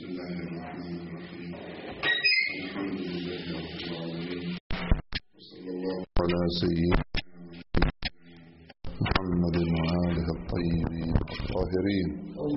الله الرحمن الرحيم. الحمد لله رب العالمين، وصلى الله على سيدنا محمد وآله الطيبين الطاهرين.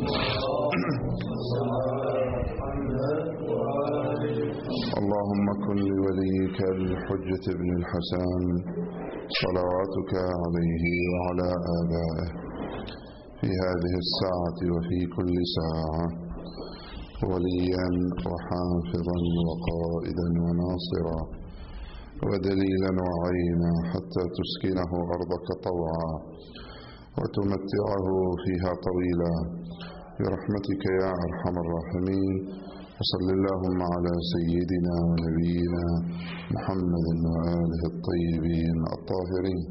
اللهم كن لوليك الحجة بن الحسن صلواتك عليه وعلى آبائه في هذه الساعة وفي كل ساعة وليا وحافظا وقائدا وناصرا ودليلا وعينا حتى تسكنه أرضك طوعا وتمتعه فيها طويلا برحمتك يا أرحم الراحمين. وصل اللهم على سيدنا ونبينا محمد وآله الطيبين الطاهرين.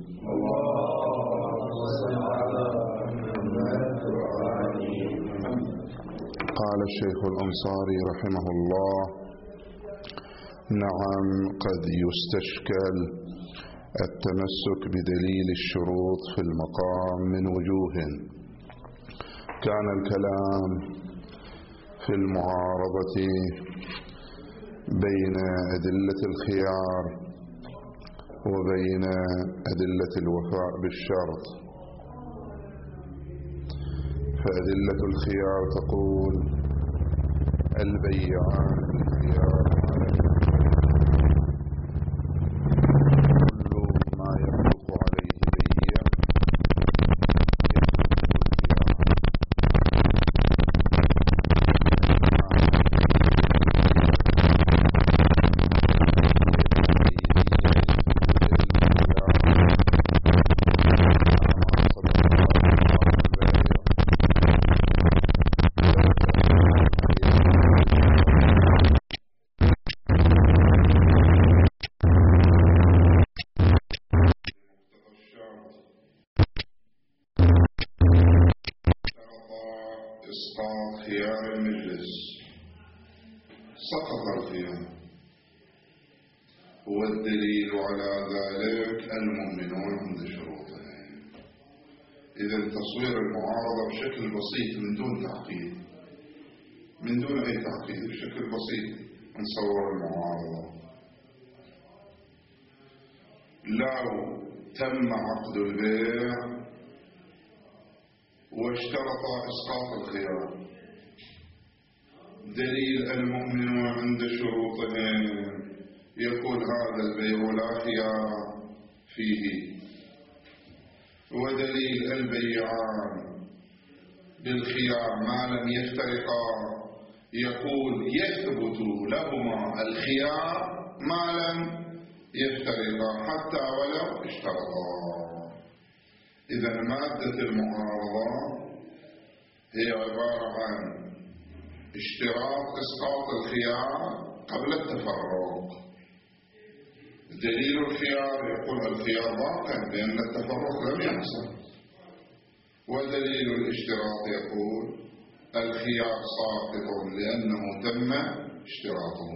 قال الشيخ الأنصاري رحمه الله: نعم، قد يستشكل التمسك بدليل الشروط في المقام من وجوه. كان الكلام في المعارضة بين أدلة الخيار وبين أدلة الوفاء بالشرط. فأدلة الخيار تقول البيعان بالخيار كل ما يصدق عليه بيع والدليل على ذلك المؤمنون عند شروطهم. إذا تصوير المعارضة بشكل بسيط من دون تعقيد، من دون أي تعقيد، بشكل بسيط نصور المعارضة. لو تم عقد البيع واشترط إسقاط الخيار، دليل المؤمنون عند شروطهم يقول هذا البيع لا خيار فيه، ودليل البيعان بالخيار ما لم يفترقا يقول يثبت لهما الخيار ما لم يفترقا حتى ولو اشترطا. إذا مادة المعارضة هي عبارة عن اشتراط إسقاط الخيار قبل التفرق. دليل الخيار يقول الخيار باق لأن التفرق لم يحصل، ودليل الاشتراط يقول الخيار ساقط لأنه تم اشتراطه.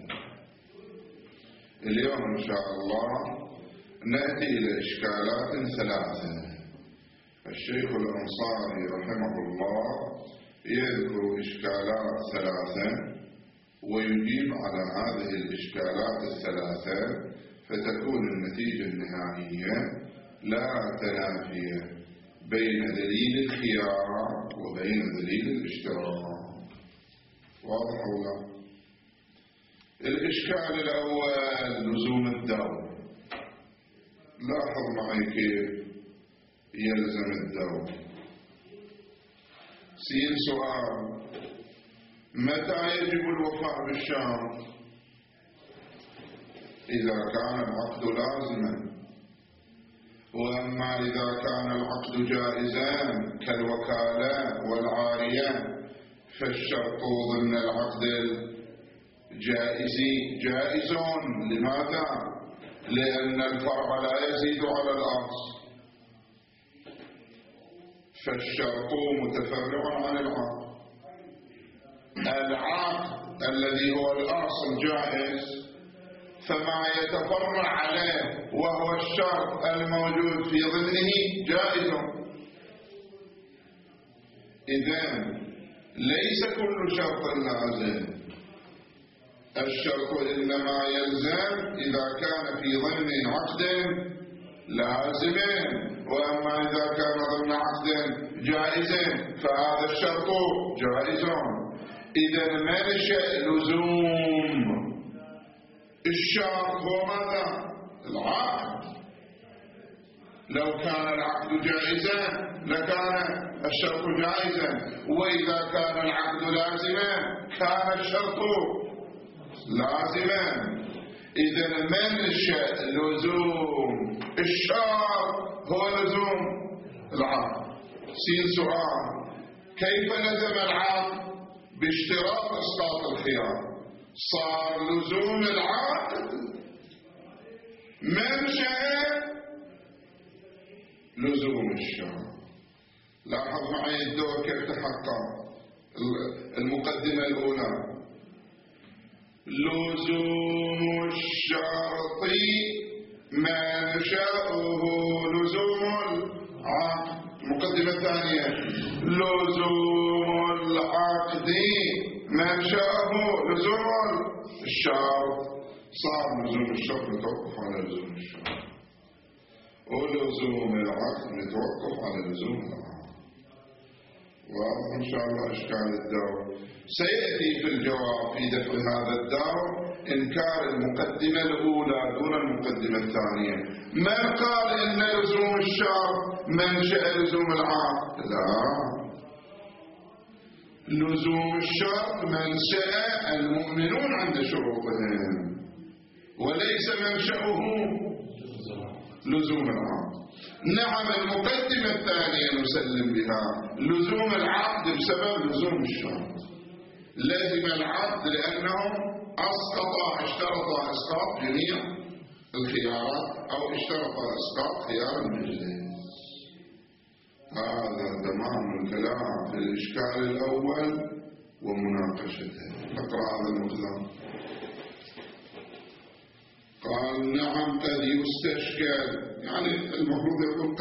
اليوم إن شاء الله نأتي إلى إشكالات ثلاثة. الشيخ الأنصاري رحمه الله يذكر إشكالات ثلاثة ويجيب على هذه الإشكالات الثلاثة، فتكون النتيجة النهائية لا تنافي بين دليل الخيار وبين دليل الاشتراط. واضح ولا؟ الإشكال الأول لزوم الدور. لاحظ معي كيف يلزم الدور. سين سؤال: متى يجب الوفاء بالشرط؟ إذا كان العقد لازما. وأما إذا كان العقد جائزا كالوكالة والعارية فالشرط ضمن العقد الجائز جائز. لماذا؟ لأن الفرع لا يزيد على الأصل، فالشرط متفرع عن العقد. العقد الذي هو الأصل جائز، فما يتفرع عليه وهو الشرط الموجود في ضمنه جائز. إذن ليس كل شرط لازم. الشرط إنما يلزم إذا كان في ضمن عقد لازم، وأما إذا كان ضمن عقد جائز فهذا الشرط جائز. إذا منشأ لزوم الشرط هو ماذا؟ العقد. لو كان العقد جائزا لكان الشرط جائزا، وإذا كان العقد لازما كان الشرط لازما. إذا منشأ لزوم الشرط هو لزوم العقد. سؤال: كيف لزم العقد؟ باشتراط إسقاط الخيار صار لزوم العقد منشأ لزوم الشرط. لاحظ معي الدور كيف تحقق. المقدمة الأولى: لزوم الشرط منشأه لزوم العقد. المقدمة الثانية: لزوم العقد منشأه لزوم الشرط. صار لزوم الشرط متوقف على لزوم الشرط، ولزوم العقد متوقف على لزوم العقد. واضح إن شاء الله إشكال الدور. سيأتي في الجواب في دفع هذا الدور إنكار المقدمة الأولى دون المقدمة الثانية. من قال إن لزوم الشرط منشأ لزوم العقد؟ لا، لزوم الشرط منشأ المؤمنون عند شروطهم، وليس منشأه لزوم العقد. نعم، المقدمة الثانية نسلم بها لزوم العقد بسبب لزوم الشرط. لازم العقد لأنهم اشترطا إسقاط جميع الخيارات، أو اشترطا إسقاط خيار المجلس. هذا تمام الكلام في الإشكال الأول ومناقشته. نقرأ هذا المقدار. قال: نعم قد يستشكل، يعني المفروض يقول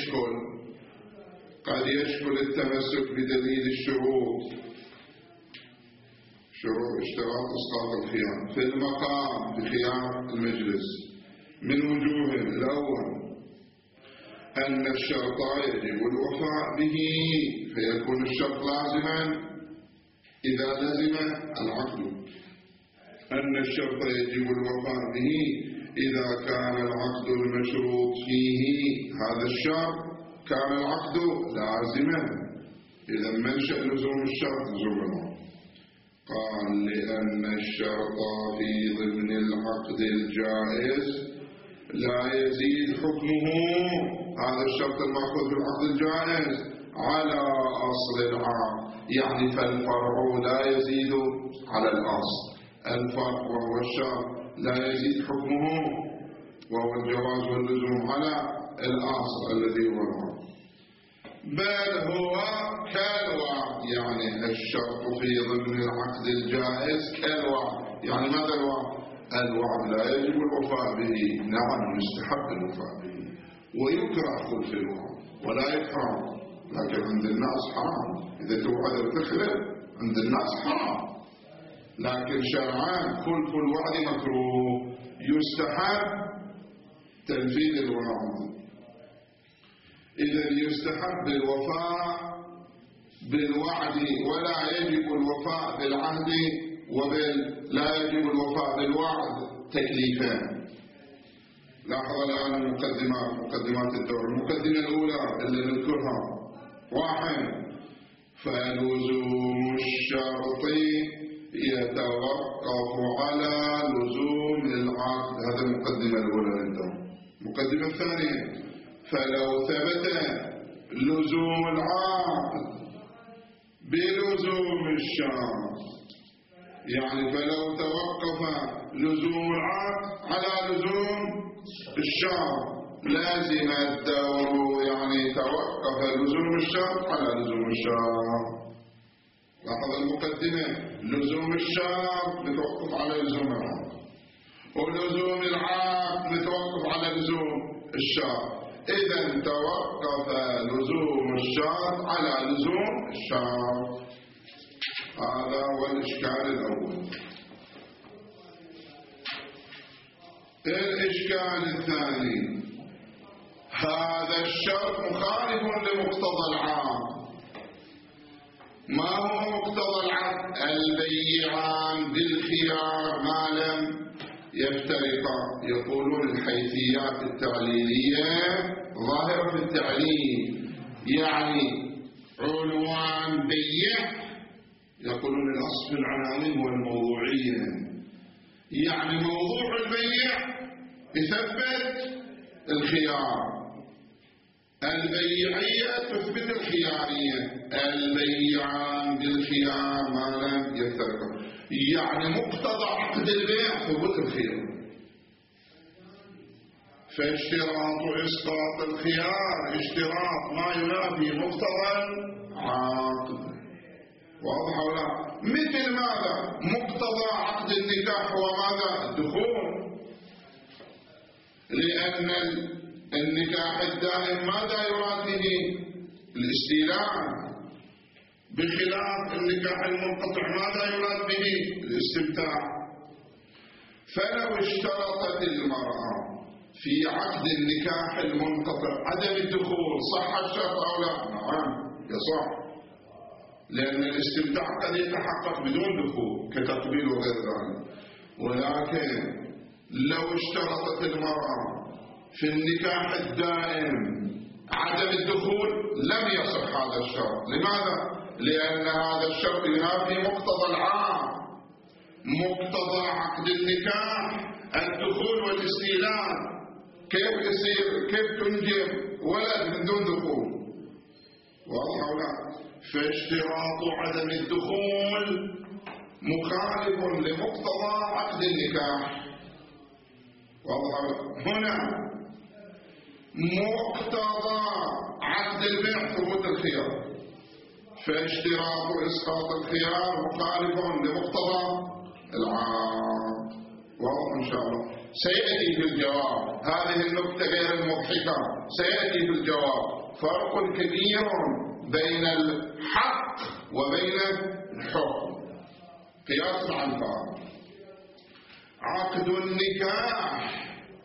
قد يشكل التمسك بدليل الشروط، اشتراط إسقاط الخيار في المقام بخيار المجلس من وجوه. الأول: أن الشرط يجب الوفاء به، فيكون الشرط لازما إذا لزم العقد. أن الشرط يجب الوفاء به إذا كان العقد المشروط فيه هذا الشرط كان العقد لازما. إذا منشأ لزوم الشرط لزوم العقد. قال: لأن الشرط في ضمن العقد الجائز لا يزيد حكمه، هذا الشرط المأخوذ بالعقد الجائز، على أصل العقد. يعني فالفرع لا يزيد على الأصل. الفرع وهو الشرط لا يزيد حكمه، وهو الجواز واللزوم، على الأصل الذي هو العقد، بل هو كالوعد. يعني الشرط في ضمن العقد الجائز كالوعد. يعني ماذا الوعد؟ الوعد لا يجب الوفاء به. نعم، يستحب الوفاء به ويكره خلف الوعد ولا يكره، لكن عند الناس حرام. إذا توعد وتخلف عند الناس حرام، لكن شرعان خلف الوعد مكروه، يستحب تنفيذ الوعد. إذا يستحب الوفاء بالوعد ولا يجب الوفاء بالعهد، لا يجب الوفاء بالوعد تكليفان. لاحظ الآن مقدمات الدور. المقدمة الأولى اللي نذكرها: 1. فلزوم الشرط يتوقف على لزوم العقد. هذا المقدمة الأولى للدور. المقدمة الثانية: فلو ثبت لزوم العقد بلزوم الشرط، يعني فلو توقف لزوم العقد على لزوم الشرط لازم الدور، يعني توقف لزوم الشرط على لزوم الشرط. لاحظ المقدمة: لزوم الشرط متوقف على لزوم العقد، ولزوم العقد متوقف على لزوم الشرط. إذا توقف لزوم الشرط على لزوم الشرط. هذا هو الإشكال الأول. الإشكال الثاني: هذا الشرط مخالف لمقتضى العقد. ما هو مقتضى العقد؟ البيعان بالخيار ما لم يفترقا. يقولون الحيثيات التعليلية ظاهرة في التعليل، يعني عنوان بيع، يقولون الأصل في العناوين هو الموضوعية، يعني موضوع البيع يثبت الخيار، البيعية تثبت الخيارية، البيعان بالخيار ما لم يفترقا، يعني مقتضى عقد البيع ثبوت الخيار. فاشتراط إسقاط الخيار اشتراط ما ينافي مقتضى العقد. واضح أو لا؟ مثل ماذا؟ مقتضى عقد النكاح هو ماذا؟ الدخول، لأن النكاح الدائم ماذا يراد به؟ الاستيلاء، بخلاف النكاح المنقطع ماذا يراد به؟ الاستمتاع. فلو اشترطت المرأة في عقد النكاح المنقطع عدم الدخول، صح الشرط أو لا؟ نعم يصح، لأن الاستمتاع قد يتحقق بدون دخول كتقبيل وغير ذلك. ولكن لو اشترطت المرأة في النكاح الدائم عدم الدخول لم يصح هذا الشرط. لماذا؟ لأن هذا الشرط ينافي مقتضى العقد. مقتضى عقد النكاح الدخول والاستيلاء. كيف يصير؟ كيف تنجب ولد من دون دخول؟ واضح أو لا؟ فاشتراط عدم الدخول مخالف لمقتضى عقد النكاح. واضح أو لا؟ هنا مقتضى عقد البيع ثبوت الخيار، فاشتراط إسقاط الخيار مخالف لمقتضى العقد. واضح إن شاء الله؟ سيأتي في الجواب هذه النقطة غير المضحكة، سيأتي في الجواب فرق كبير بين الحق وبين الحكم، قياس مع الفارق. عقد النكاح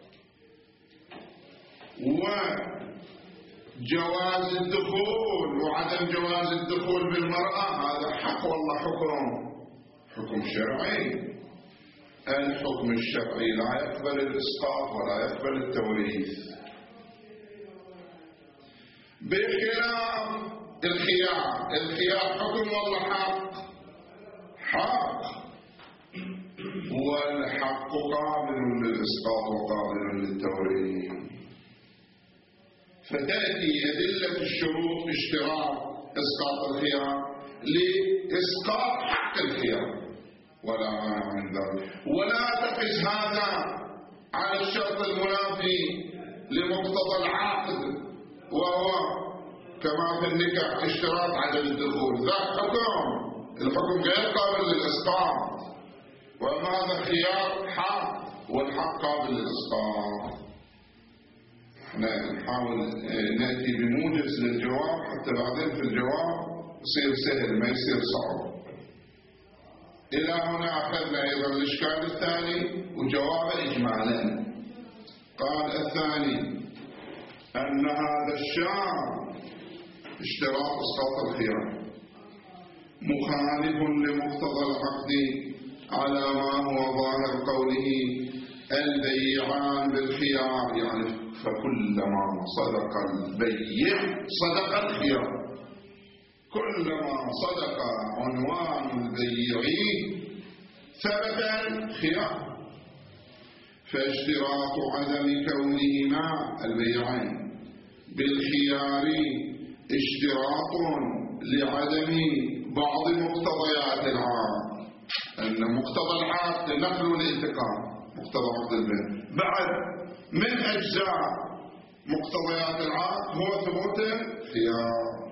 وجواز الدخول وعدم جواز الدخول بالمرأة هذا حق والله حكم شرعي. الحكم الشرعي لا يقبل الإسقاط ولا يقبل التوريث، بخلاف الخيار حكم والله حق، والحق قابل للإسقاط وقابل للتوريث. فتأتي أدلة الشروط اشتراط إسقاط الخيار لإسقاط حق الخيار ولا مانع من ذلك، ولا تقس هذا على الشرط المنافي لمقتضى العقد وهو كما في النكاح اشتراط عدم الدخول، ذاك حكم، الحكم غير قابل للإسقاط، وما هذا خيار حق والحق قابل للإسقاط. احنا نحاول نأتي بموجز للجواب حتى بعدين في الجواب يصير سهل ما يصير صعب. إلى هنا أخذنا أيضا الإشكال الثاني وجوابه إجمالا. قال الثاني أن هذا الشرط اشتراط إسقاط الخيار مخالف لمقتضى العقد على ما هو ظاهر قوله البيعان بالخيار، يعني فكلما صدق البيع صدق الخيار، كلما صدق عنوان البيع ثبت الخيار. فاشتراط عدم كونهما البيعين بالخيار اشتراط لعدم بعض مقتضيات العقد، أن مقتضى العقد نقل الانتقام مقتضى عقد البيع، بعد من أجزاء مقتضيات العقد هو ثبوت الخيار.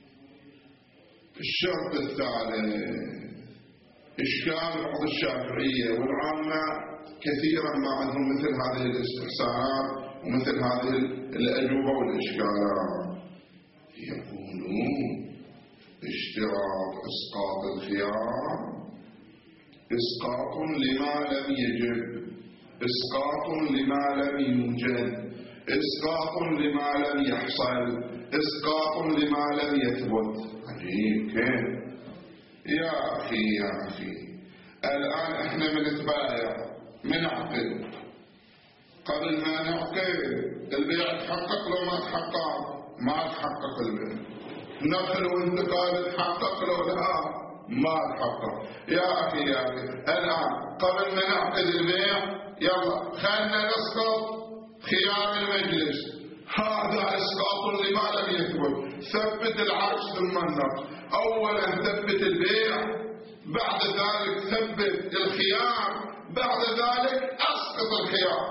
الشرط الثالث إشكال بعض الشافعية والعامة كثيرا ما عندهم مثل هذه الاستحسانات ومثل هذه الأجوبة والإشكالات. يقولون اشتراط إسقاط الخيار إسقاط لما لم يجب، إسقاط لما لم يوجد، إسقاط لما لم يحصل، إسقاط لما لم يثبت. عجيب كيف يا أخي يا أخي. الآن إحنا بنتبايع بنعقد، قبل ما نعقد البيع تحقق لو ما تحقق؟ ما تحقق البيع. نقل وانتقال تحقق لو لا؟ ما تحقق. يا أخي يا أخي الآن قبل ما نعقد البيع يلا خلنا نسقط خيار المجلس، هذا إسقاط لما لم يثبت. ثبت العرش ثم النقل. أولا ثبت البيع، بعد ذلك ثبت الخيار، بعد ذلك أسقط الخيار.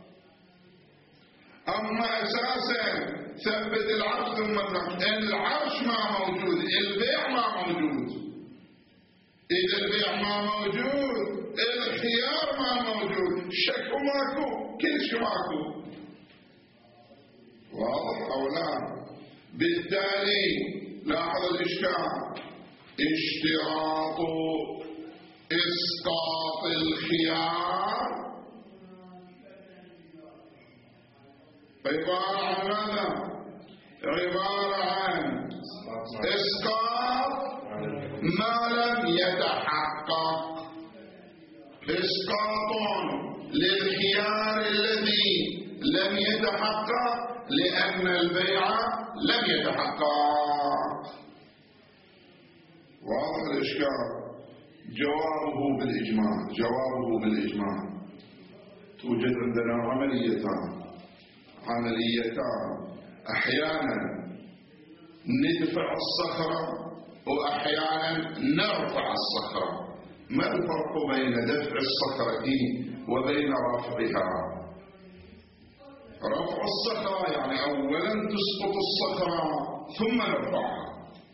أما أساسا ثبت العرش ثم النقل. العرش ما موجود، البيع ما موجود. إذا البيع ما موجود الخيار ما موجود، شك ماكو، كل شيء ماكو. واضح أو لا؟ بالتالي لاحظ الإشكال. اشتراط إسقاط الخيار عبارة عن ماذا؟ عبارة عن إسقاط ما لم يتحقق. إسقاط للخيار الذي لم يتحقق لأن البيع لم يتحقق. واضح الإشكال. جوابه بالإجماع. جوابه بالإجماع. توجد عندنا عمليتان. أحيانا ندفع الصخرة وأحيانا نرفع الصخرة. ما الفرق بين دفع الصخرة وبين رفعها؟ رفع الصخرة يعني أولا تسقط الصخرة ثم نرفعها،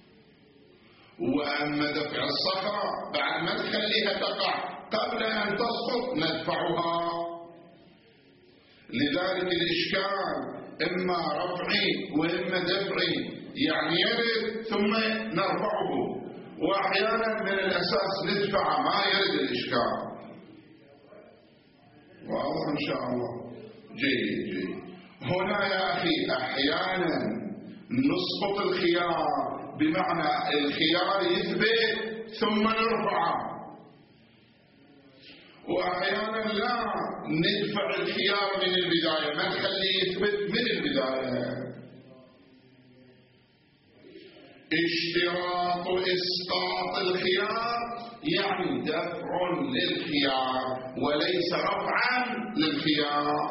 وأما دفع الصخرة بعد ما تخليها تقع قبل أن تسقط ندفعها. لذلك الإشكال إما رفعي وإما دفعي، يعني يرد ثم نرفعه، وأحيانا من الأساس ندفع ما يرد الإشكال. واضح إن شاء الله. جيد. هنا يا أخي أحيانا نسقط الخيار بمعنى الخيار يثبت ثم نرفعه، وأحيانا لا ندفع الخيار من البداية، ما نخليه يثبت من البداية. اشتراط إسقاط الخيار يعني دفع للخيار وليس رفعا للخيار.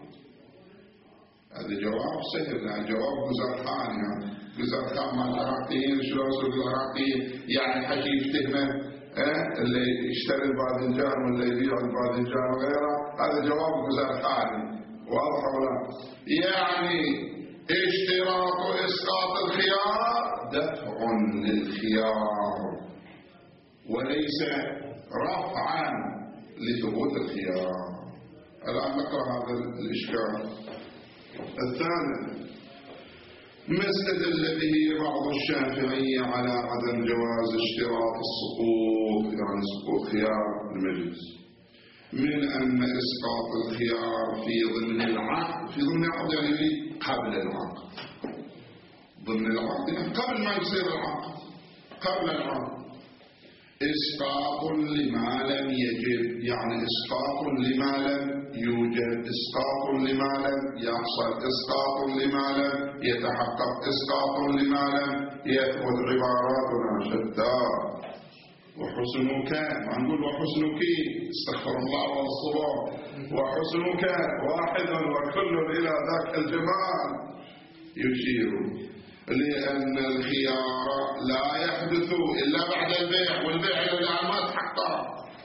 هذا جواب سهل، جواب جزرخان. جزرخان مع العراقيين، شو رسول العراقيين يعني حكي يفتهمه اللي يشتري الباذنجان ولا يبيع الباذنجان وغيره. هذا جواب جزرخان. واضح ولا؟ يعني اشتراط إسقاط الخيار دفع للخيار وليس رفعا لثبوت الخيار. الآن نقرأ هذا الإشكال. الثاني ما استدل به بعض الشافعية على عدم جواز اشتراط السقوط، يعني سقوط خيار المجلس، من أن إسقاط الخيار في ضمن العقد. في ضمن العقد يعني قبل العقد. ضمن العقد يعني قبل ما يصير العقد، قبل العقد. إسقاط لما لم يجب، يعني إسقاط لما لم يوجد، إسقاط لما لم يحصل، إسقاط لما لم يتحقق، إسقاط لما لم يثبت. عباراتنا شتى. وحسنك، ما نقول وحسنك، استغفر الله والصبر. وحسنك واحد وكل إلى ذاك الجمال يشير، لأن الخيار لا يحدث إلا بعد البيع، والبيع إلى الآن ما تحقق.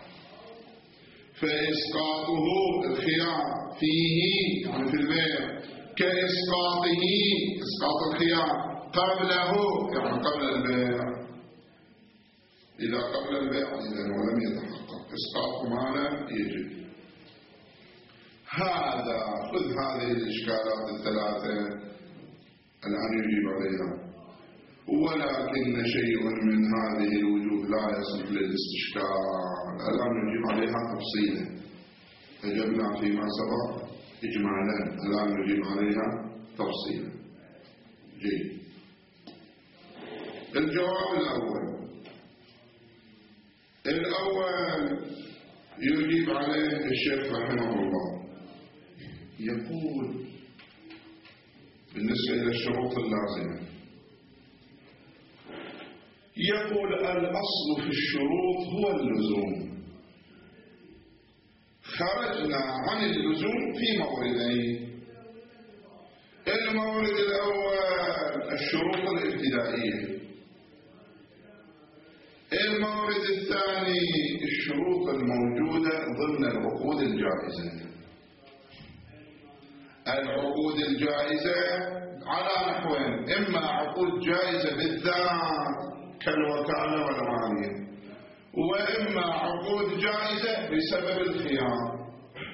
فإسقاطه الخيار فيه يعني في البيع كإسقاطه إسقاط الخيار قبله يعني قبل البيع. إذا قبل البيع إذا ولم يتحقق إسقاط ما لم يجب. هذا خذ هذه الإشكالات الثلاثة الآن يجيب عليها. ولكن شيء من هذه الوجوه لا يصلح للاستشكال. الآن نجيب عليها تفصيلا، أجبنا فيما سبق إجمالا، الآن نجيب عليها تفصيلا. جيد. الجواب الأول يجيب عليه الشيخ رحمه الله، يقول بالنسبة إلى الشروط اللازمة، يقول الأصل في الشروط هو اللزوم. خرجنا عن اللزوم في موردين. المورد الأول الشروط الابتدائية، المورد الثاني الشروط الموجودة ضمن العقود الجائزة. العقود الجائزة على نحوين: إما عقود جائزة بالذات كالوكالة والعالية، وإما عقود جائزة بسبب الخيار.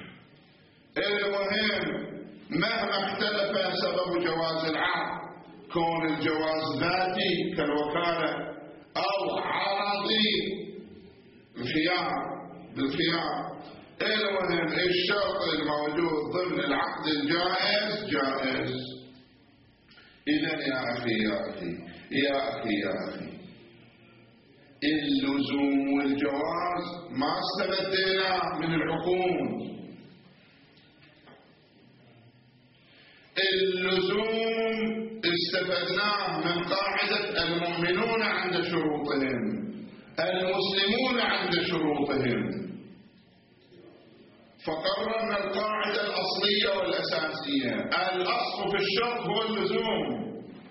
المهم مهما اختلف سبب جواز العقد، كون الجواز ذاتي كالوكالة أو عرضي بالخيار، المهم الشرط الموجود ضمن العقد الجائز جائز. إذن يا أخي اللزوم والجواز ما استبدلنا من العقود. اللزوم استفدناه من قاعدة المؤمنون عند شروطهم، المسلمون عند شروطهم، فقررنا القاعدة الأصلية والأساسية: الأصل في الشرط هو اللزوم.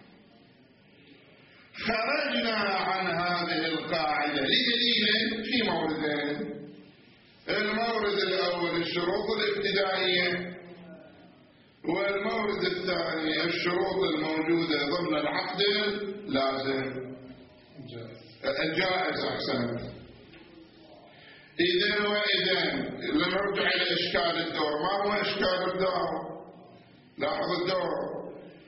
خرجنا عن هذه القاعدة لدليل في موردين: المورد الأول الشروط الابتدائية، والمورد الثاني الشروط الموجودة ضمن العقد اللازم الجائز. أحسنت. إذن لنرجع إلى إشكال الدور. ما هو إشكال الدور؟ لاحظ الدور: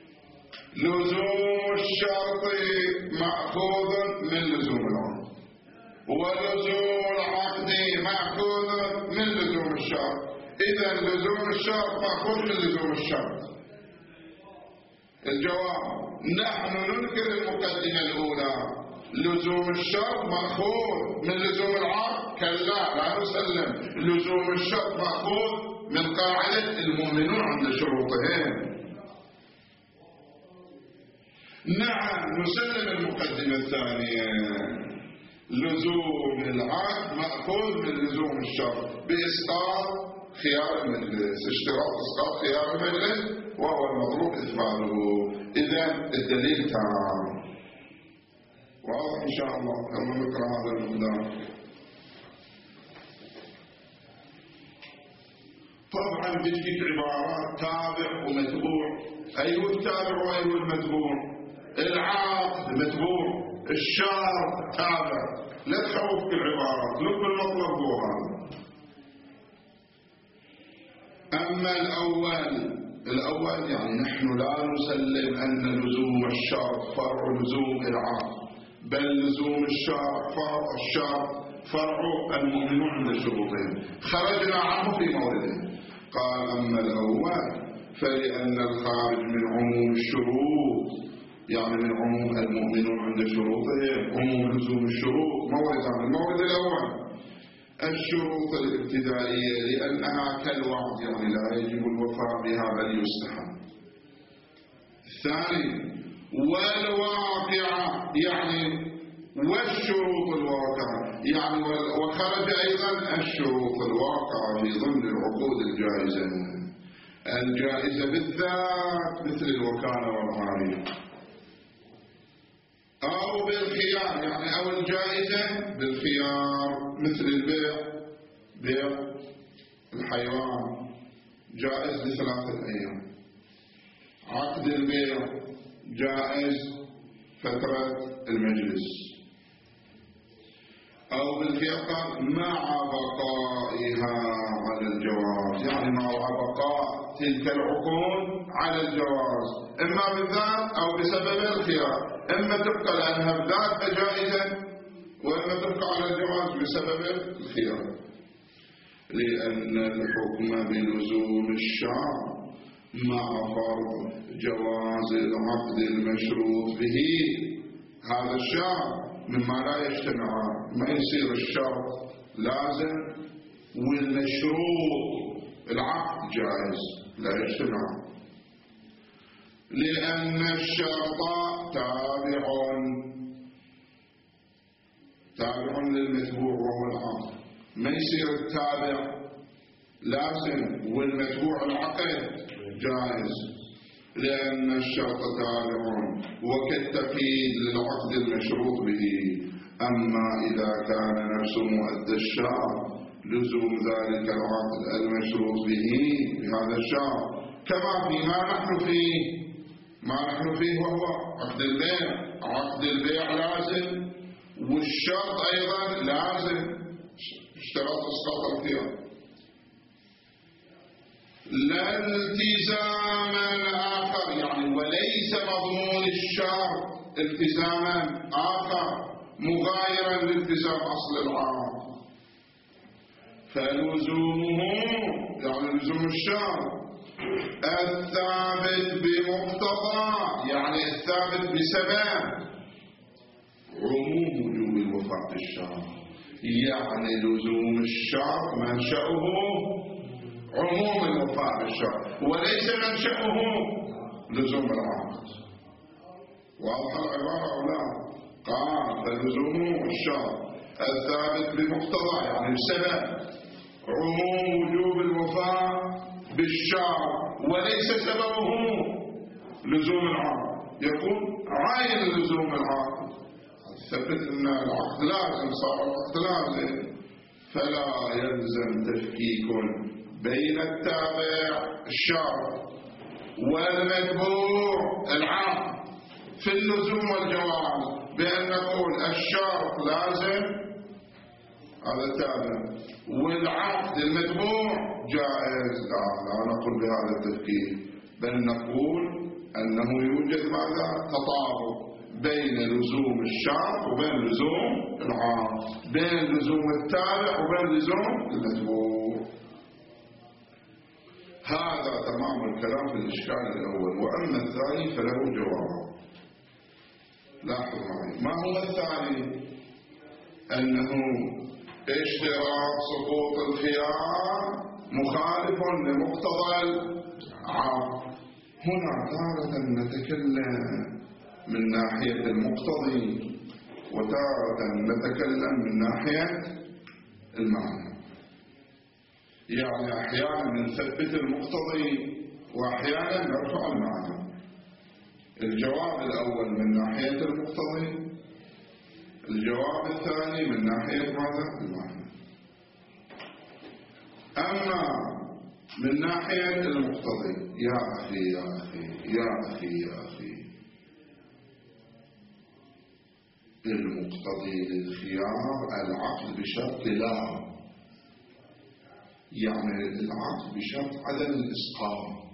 لزوم الشرط مأخوذ من لزوم العقد، ولزوم العقد مأخوذ من لزوم الشرط. إذا لزوم الشرط مأخوذ من لزوم الشرط. الجواب: نحن ننكر المقدمة الأولى، لزوم الشرط مأخوذ من لزوم العقد. كلا، لا نسلم. لزوم الشرط مأخوذ من قاعدة المؤمنون عند شروطهم. نعم، نسلم المقدمة الثانية، لزوم العقد مأخوذ من لزوم الشرط بإسقاط خيار المجلس، اشتراط إسقاط خيار المجلس وهو المطلوب إثباته. إذن الدليل تام. واضح إن شاء الله. يلا نقرأ هذا المقدار. طبعا بتجيك عبارات تابع ومتبوع. أيوه التابع وأيوه المتبوع. العقد متبوع، الشرط تابع. لا تخوفك العبارات، لب المطلب هو هذا. أما الأول يعني نحن لا نسلم أن لزوم الشرط فرع لزوم العقد، بل لزوم الشرط فرع المؤمنون عند شروطهم. خرجنا عنه في مورده. قال: أما الأول فلأن الخارج من عموم الشروط، يعني من عموم المؤمنون عند شروطهم، عموم لزوم الشروط موردان. المورد الأول الشروط الابتدائية لأنها كالوعد، يعني لا يجب الوفاء بها بل يستحب. الثاني والواقعة، يعني والشروط الواقعة، يعني وخرج أيضا الشروط الواقعة في ضمن العقود الجائزة بالذات مثل الوكالة والعالية، أو بالخيار، يعني أو الجائزة بالخيار مثل البيع، بيع الحيوان جائز ل3 أيام، عقد البيع جائز فترة المجلس، أو بالخيار مع بقائها على الجواز، يعني مع بقاء تلك العقود على الجواز، إما بالذات أو بسبب الخيار. إما تبقى لأنها بذاتها جائزة، وإما تبقى على الجواز بسبب الخيار. لأن الحكم بلزوم الشرط مع فرض جواز العقد المشروط به، هذا الشرط مما لا يجتمعان. ما يصير الشرط لازم والمشروط العقد جائز، لا يجتمعان. لأن الشرط تابع للمتبوع وهو العقد. ما يصير التابع لازم والمتبوع العقد جائز، لأن الشرط تابع وكالتقييد للعقد المشروط به. أما إذا كان نفس مؤدى الشرط لزوم ذلك العقد المشروط به بهذا الشرط، كما ما نحن فيه وهو عقد البيع. عقد البيع لازم والشرط أيضا لازم، اشتراط اسقاط الخيار. لا التزاما آخر، يعني وليس مضمون الشرط التزاما آخر مغايرا لالتزام أصل العقد. فلزومه يعني لزوم الشرط الثابت بمقتضى، يعني الثابت بسبب عموم وجوب الوفاء بالشرط. يعني لزوم الشرط منشأه عموم الوفاء بالشرط وليس منشأه لزوم العقد. واضح العبارة أو لا؟ قال فلزومه الشرط الثابت بمقتضى، يعني بسبب عموم وجوب الوفاء بالشرط وليس سببه لزوم العقد. يكون عين لزوم العقد، ثبت أن العقد لازم، صار العقد لازم، فلا يلزم تفكيك بين التابع الشرط والمتبوع العقد في اللزوم والجواز، بأن نقول الشرط لازم هذا تابع والعقد المتبوع جائز. لا نقول بهذا التفكير، بل نقول أنه يوجد ماذا؟ تطابق بين لزوم الشرط وبين لزوم العقد، بين لزوم التابع وبين لزوم المتبوع. هذا تمام الكلام في الإشكال الأول. وأما الثاني فله جواب. لاحظوا معي، ما هو الثاني؟ أنه اشتراط سقوط الخيار مخالف لمقتضى العقد. هنا تارة نتكلم من ناحية المقتضي وتارة نتكلم من ناحية المعنى. يعني أحيانا نثبت المقتضي وأحيانا نرفع المعنى. الجواب الأول من ناحية المقتضي، الجواب الثاني من ناحية ماذا؟ المعنى. أما من ناحية المقتضي، يا أخي يا أخي يا أخي يا أخي، المقتضي للخيار العقد بشرط لا، يعني العقد بشرط عدم الإسقاط.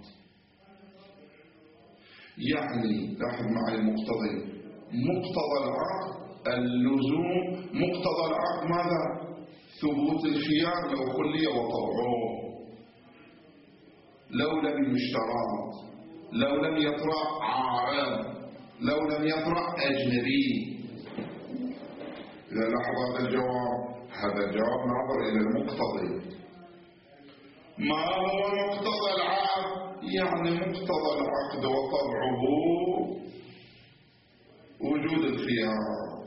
يعني لاحظ معي المقتضي، مقتضى العقد اللزوم، مقتضى العقد ماذا؟ ثبوت الخيار لو خلي وطبعه، لو لم يشترط، لو لم يطرأ عارض، لو لم يطرأ أجنبي. إذا لاحظ هذا الجواب، هذا الجواب نظر إلى المقتضي. ما هو مقتضى العقد؟ يعني مقتضى العقد وطبعه وجود الخيار.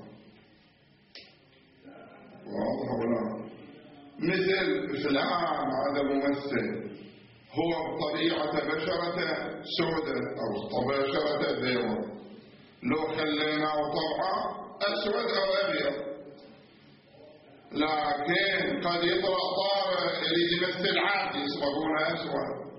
واضح ولا؟ مثل فلان هذا ممثل، هو بطبيعة بشرة سودة أو بشرة بيضاء، لو خليناه طبعا أسود أو أبيض، لكن قد يطرأ طارئ يريد يمثل عبد يصبغونه أسود.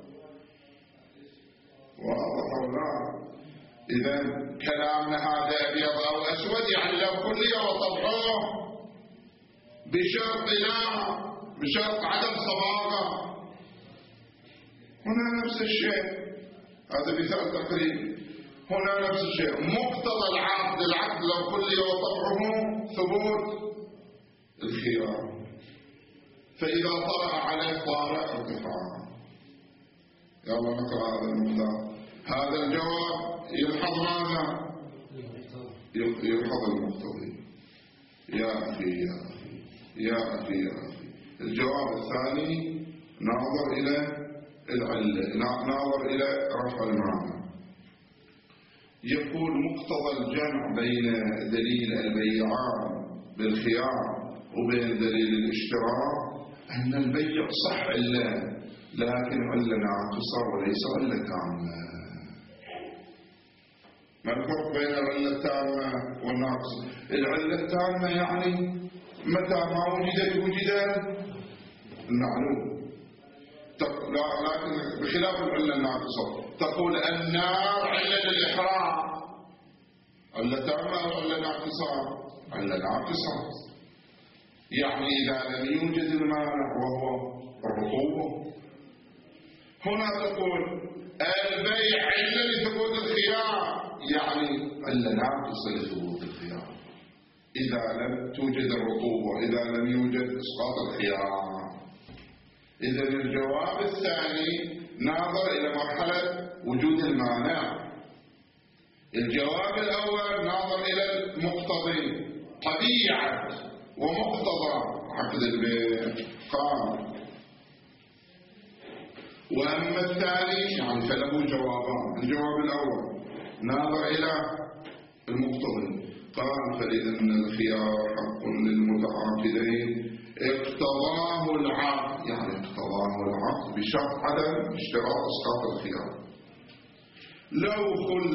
واضح أو لا؟ إذا كلامنا هذا أبيض أو أسود، يعني لو كلي وطبعه بشرط لا، بشرط عدم صباغة. هنا نفس الشيء، هذا مثال تقريبي. هنا نفس الشيء، مقتضى العقد لو كلي وطبعه ثبوت الخيار، فإذا طرأ عليه طارئ ارتفاع. يلا نقرأ هذا المقدار. هذا الجواب يلحظ ماذا؟ يلحظ المقتضي. يا أخي يا أخي يا أخي يا أخي. الجواب الثاني ناظر إلى العلة، ناظر إلى رفع المعنى. يقول مقتضى الجمع بين دليل البيعان بالخيار وبين دليل الاشتراك أن البيع صح علة، لكن علة ناقصة وليس علة تامة. ما الفرق بين العلة التامة والناقصة؟ العلة التامة يعني متى ما وجد المعلوم، لكن بخلاف العلة الناقصة تقول النار علة للإحرام. علة تامة أو علة ناقصة؟ علة ناقصة. يعني إذا لم يوجد المانع وهو الرطوبة. هنا تقول البيع علة لثبوت الخيار، يعني علة ناقصة لثبوت الخيار إذا لم توجد الرطوبة، إذا لم يوجد إسقاط الخيار. إذا الجواب الثاني ناظر إلى مرحلة وجود المانع. الجواب الأول ناظر إلى المقتضي، طبيعة ومقتضى عقد البيع قام. وأما الثاني يعني فله جوابان. الجواب الأول ناظر إلى المقتضي، قال فلأن الخيار حق للمتعاقدين اقتضاه العقد، يعني اقتضاه العقد بشرط عدم اشتراط اسقاط الخيار. لو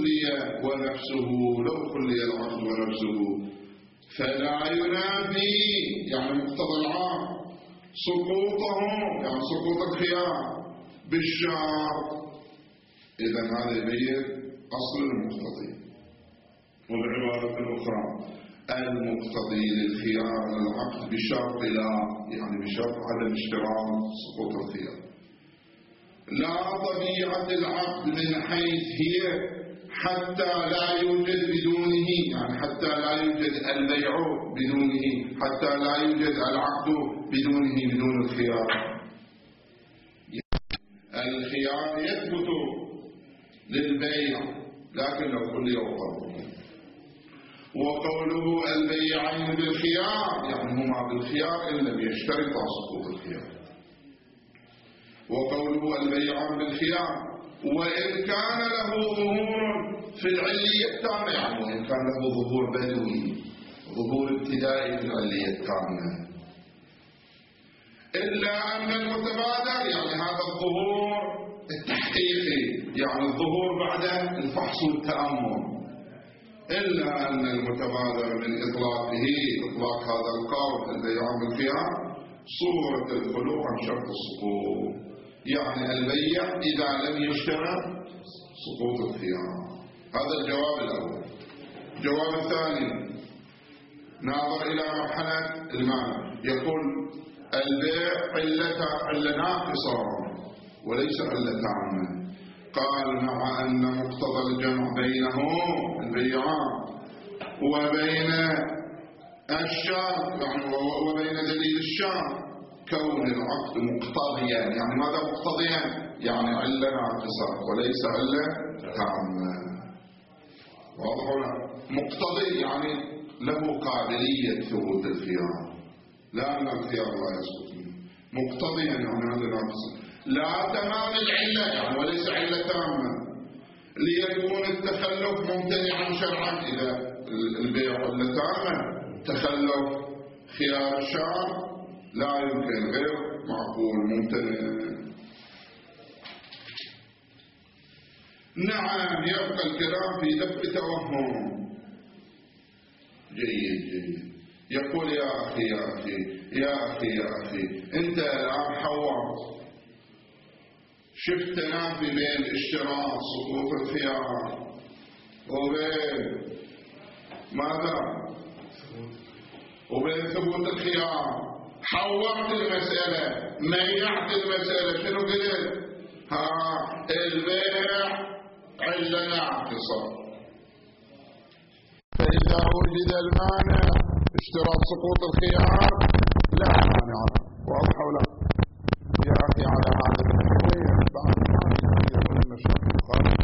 خلي العقد ونفسه فلا ينافي، يعني مقتضى العقد سقوطه، يعني سقوط الخيار بالشرط. إذا هذا يبين أصل المقتضي. والعبارة الأخرى المقتضي للخيار العقد بشرط يعني بشرط عدم اشتراط سقوط الخيار. لا طبيعة العقد من حيث هي حتى لا يوجد بدونه، يعني حتى لا يوجد البيع بدونه، حتى لا يوجد العقد بدون الخيار. الخيار يثبت للبيع لكن لو كل وطبعه. وقوله البيعين بالخيار يعني هما بالخيار إن لم يشترطا سقوط الخيار. وقوله البيعان بالخيار وإن كان له ظهور في العلية التامة، يعني وإن كان له ظهور بدوي، ظهور ابتدائي في العلية التامة، إلا أن المتبادر يعني هذا الظهور التحقيقي، يعني الظهور بعد الفحص والتأمل، إلا أن المتبادر من إطلاق هذا القول البيعان بالخيار صورة الخلو عن شرط السقوط، يعني البيع إذا لم يشترط سقوط الخيار. هذا الجواب الأول. الجواب الثاني ناظر إلى مرحلة المعنى، يقول البيع علة ناقصة وليس علة تامة. قال مع أن مقتضى الجمع بينه البيعان وبين الشرط يعني وبين دليل الشرط كون العقد مقتضيا، يعني ماذا مقتضيا؟ يعني علة ناقصة وليس علة تامة. واضح ولا؟ مقتضي يعني له قابلية ثبوت الخيار، لا أن الخيار لا يسقط منه. مقتضيا يعني هذا ناقصة، لا تمام العلة يعني وليس علة تامة، ليكون التخلف ممتنعا شرعا. إذا البيع علة تامة تخلف خيار الشرع لا يمكن، غير معقول، ممتنع. نعم يبقى الكلام في دفع توهم. جيد. يقول يا أخي أنت الآن حورت، شفت تنافي بين اشتراط سقوط الخيار وبين ماذا؟ وبين ثبوت الخيار. حورت المسألة، ميعت المسألة، شنو قلت؟ البيع علة ناقصة فإذا وجد المانع اشتراط سقوط الخيار لا مانع. واضح ولا؟ يا أخي على هذا التقرير بعد ما يصير النشاط مخالف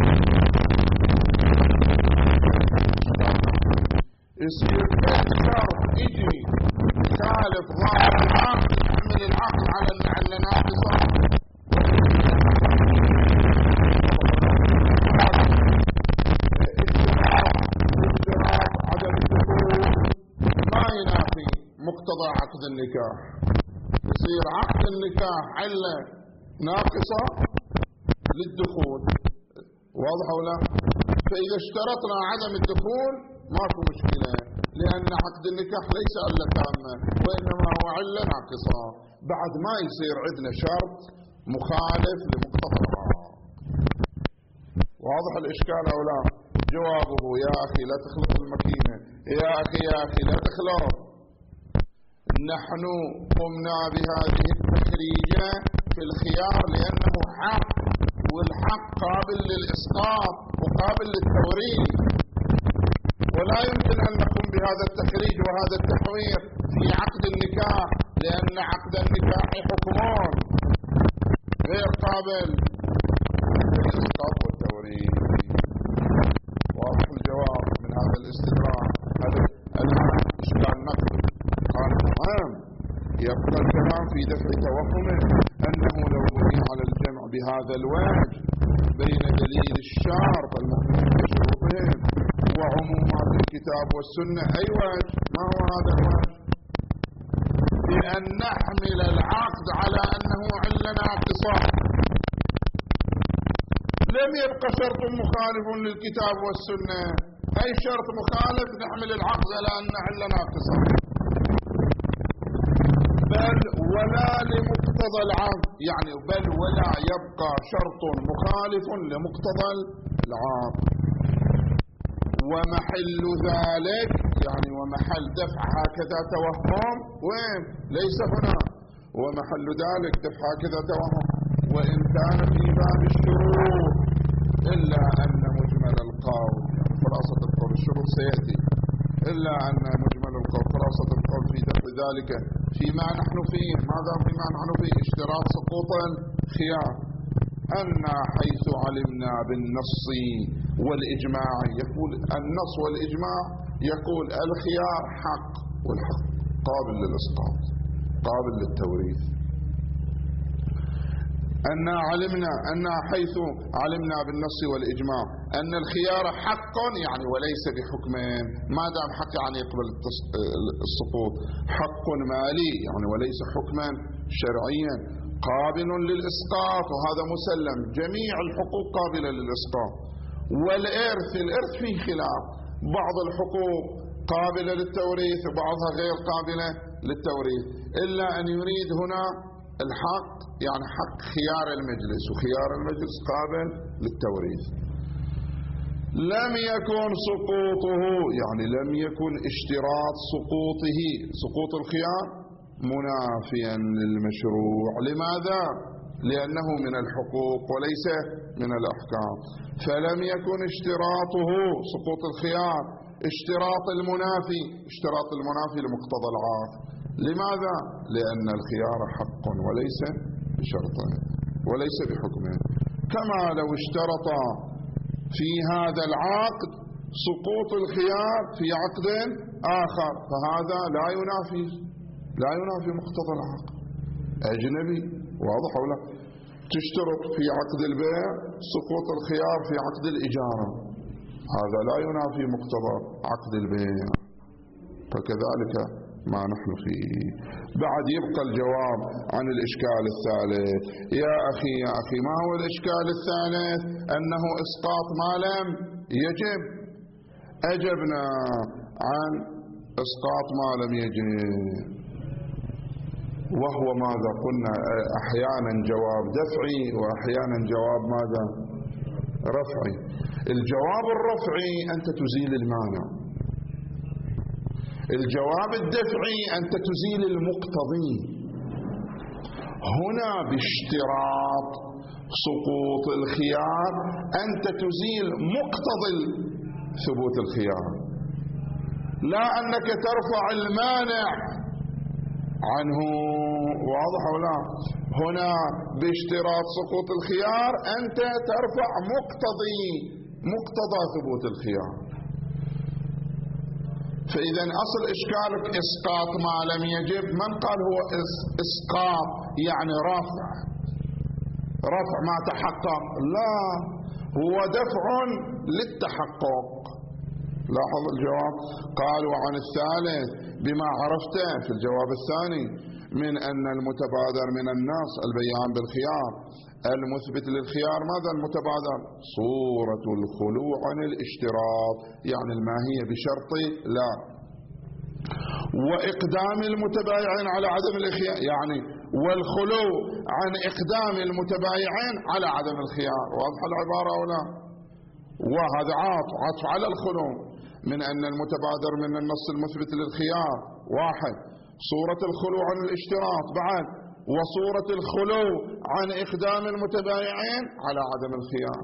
يصير الشرط يجي يخالف ظاهر العقد يحمل العقد على العلة ناقصة عدم الدخول ما ينافي مقتضى عقد النكاح. يصير عقد النكاح علة ناقصة للدخول. واضح ولا؟ فإذا اشترطنا عدم الدخول ماكو مشكلة، لأن عقد النكاح ليس علة تامة وإنما هو علة ناقصة. بعد ما يصير عندنا شرط مخالف لمقتضى العقد. واضح الإشكال أو لا؟ جوابه يا أخي لا تخلط الماكينة، يا أخي لا تخلط. نحن قمنا بهذه التخريجة في الخيار لأنه حق، والحق قابل للإسقاط وقابل للتوريث، ولا يمكن أن نقوم بهذا التخريج وهذا التحوير في عقد النكاح، لأن عقد النكاح حكمان غير قابل للإسقاط والتوريث. واضح الجواب من هذا الاستدراك. الآن إشكال نقل قال نعم، يبقى الكلام في دفع توهمه أنه لو بني على الجمع بهذا الوجه بين دليل الشرط المؤمن بشروطهم وعمومات الكتاب والسنة، أي وجه؟ ما هو هذا الوجه؟ بأن نحمل العقد على أنه علة ناقصة. لم يبقى شرط مخالف للكتاب والسنة، أي شرط مخالف نحمل العقد على أن علة ناقصة، بل ولا لمقتضى العقد، يعني بل ولا يبقى شرط مخالف لمقتضى العقد. ومحل ذلك يعني ومحل دفع هكذا توهم وين؟ ليس هنا. ومحل ذلك دفع هكذا توهم وإن كان في باب الشروط، إلا أن مجمل القول خلاصة القول الشروط سيأتي، إلا أن مجمل القول خلاصة القول في دفع ذلك فيما نحن فيه. ماذا فيما نحن فيه؟ اشتراط سقوط الخيار. أن حيث علمنا بالنص والإجماع، يقول النص والإجماع يقول الخيار حق، والحق قابل للإسقاط قابل للتوريث. أن حيث علمنا بالنص والإجماع أن الخيار حق يعني وليس بحكمين. ما دام حق يعني يقبل السقوط، حق مالي يعني وليس حكما شرعيا، قابل للإسقاط، وهذا مسلم، جميع الحقوق قابلة للإسقاط. والإرث، الإرث فيه خلاف، بعض الحقوق قابلة للتوريث وبعضها غير قابلة للتوريث، إلا أن يريد هنا الحق يعني حق خيار المجلس، وخيار المجلس قابل للتوريث. لم يكن سقوطه يعني لم يكن اشتراط سقوطه سقوط الخيار منافيا للمشروع. لماذا؟ لأنه من الحقوق وليس من الأحكام. فلم يكن اشتراطه سقوط الخيار اشتراط المنافي لمقتضى العقد. لماذا؟ لأن الخيار حق وليس بشرط وليس بحكم. كما لو اشترط في هذا العقد سقوط الخيار في عقد آخر، فهذا لا ينافي مقتضى العقد. أجنبي. واضح ولا؟ تشترط في عقد البيع سقوط الخيار في عقد الإجارة، هذا لا ينافي مقتضى عقد البيع. فكذلك ما نحن فيه. بعد يبقى الجواب عن الإشكال الثالث. يا أخي ما هو الإشكال الثالث؟ أنه إسقاط ما لم يجب. أجبنا عن إسقاط ما لم يجب، وهو ماذا قلنا؟ أحيانا جواب دفعي وأحيانا جواب ماذا؟ رفعي. الجواب الرفعي أنت تزيل المانع، الجواب الدفعي أنت تزيل المقتضي. هنا باشتراط سقوط الخيار أنت تزيل مقتضي ثبوت الخيار. لا أنك ترفع المانع عنه. واضح ولا؟ هنا باشتراط سقوط الخيار أنت ترفع مقتضى ثبوت الخيار. فإذا أصل إشكالك إسقاط ما لم يجب. من قال هو إسقاط يعني رفع ما تحقق؟ لا، هو دفع للتحقق. لاحظ الجواب. قال وعن الثالث بما عرفته في الجواب الثاني من أن المتبادر من النص البيان بالخيار المثبت للخيار. ماذا المتبادر؟ صورة الخلو عن الاشتراط، يعني الماهية بشرط لا، وإقدام المتبايعين على عدم الخيار، يعني والخلو عن إقدام المتبايعين على عدم الخيار. واضح العبارة أو لا؟ وهذا عطف على الخلو. من أن المتبادر من النص المثبت للخيار واحد صورة الخلو عن الاشتراط، بعد وصورة الخلو عن إقدام المتبايعين على عدم الخيار.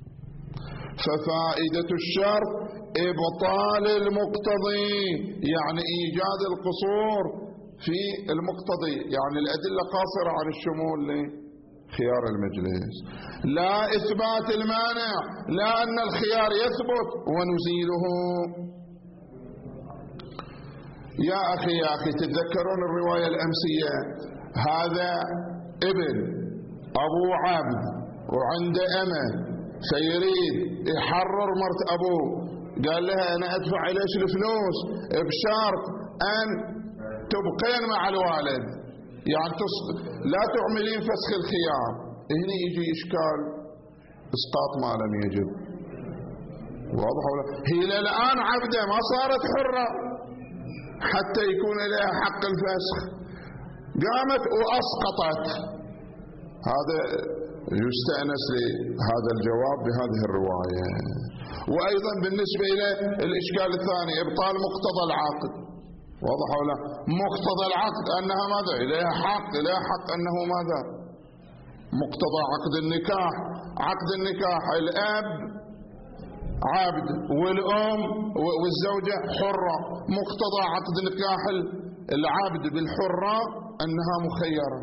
ففائدة الشرط إبطال المقتضي، يعني إيجاد القصور في المقتضي، يعني الأدلة قاصرة عن الشمول لخيار المجلس، لا إثبات المانع، لا أن الخيار يثبت ونزيله. يا أخي تتذكرون الرواية الأمسية؟ هذا ابن أبو عبد وعنده أمه فيريد يحرر مرت أبوه، قال لها أنا أدفع إليش الفلوس بشرط أن تبقين مع الوالد، يعني لا تعملين فسخ الخيار. هنا يجي إشكال إسقاط ما لم يجب. واضح ولا؟ هي الآن عبدة ما صارت حرة حتى يكون لها حق الفسخ، قامت وأسقطت. هذا يستأنس لهذا الجواب بهذه الرواية. وأيضا بالنسبة إلى الإشكال الثاني إبطال مقتضى العقد. واضح ولا؟ مقتضى العقد أنها ماذا؟ إليها حق أنه ماذا؟ مقتضى عقد النكاح. عقد النكاح الأب عبد والأم والزوجة حرة. مقتضى عقد نكاح العبد بالحرة أنها مخيرة.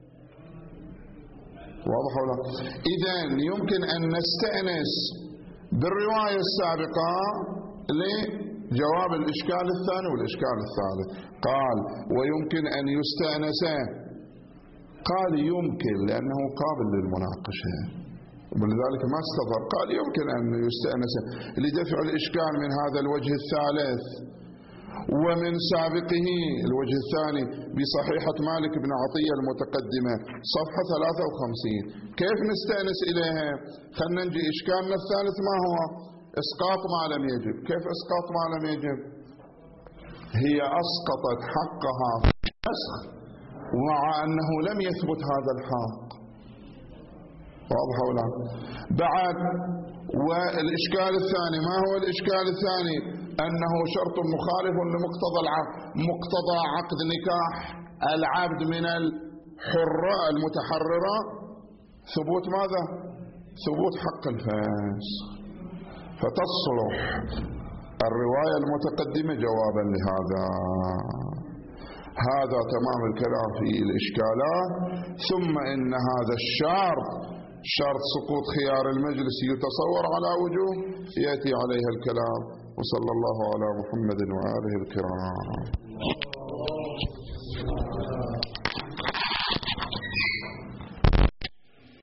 واضح ولا؟ إذن يمكن أن نستأنس بالرواية السابقة لجواب الإشكال الثاني والإشكال الثالث. قال ويمكن أن يستأنس، قال يمكن لأنه قابل للمناقشة ولذلك ما استظهر، قال يمكن أن يستأنس لدفع الإشكال من هذا الوجه الثالث. ومن سابقه الوجه الثاني بصحيحة مالك بن عطية المتقدمة صفحة 53. كيف نستأنس إليها؟ خلنا نجي إشكالنا الثالث ما هو؟ إسقاط ما لم يجب. كيف إسقاط ما لم يجب؟ هي أسقطت حقها في الفسخ ومع أنه لم يثبت هذا الحق. واضح ولا؟ بعد والإشكال الثاني ما هو الإشكال الثاني؟ أنه شرط مخالف لمقتضى العقد. مقتضى عقد نكاح العبد من الحرة المتحررة ثبوت ماذا؟ ثبوت حق الفسخ. فتصلح الرواية المتقدمة جوابا لهذا. هذا تمام الكلام في الإشكالات. ثم إن هذا الشرط شرط سقوط خيار المجلس يتصور على وجوه يأتي عليها الكلام. وصلى الله على محمد وآله الكرام.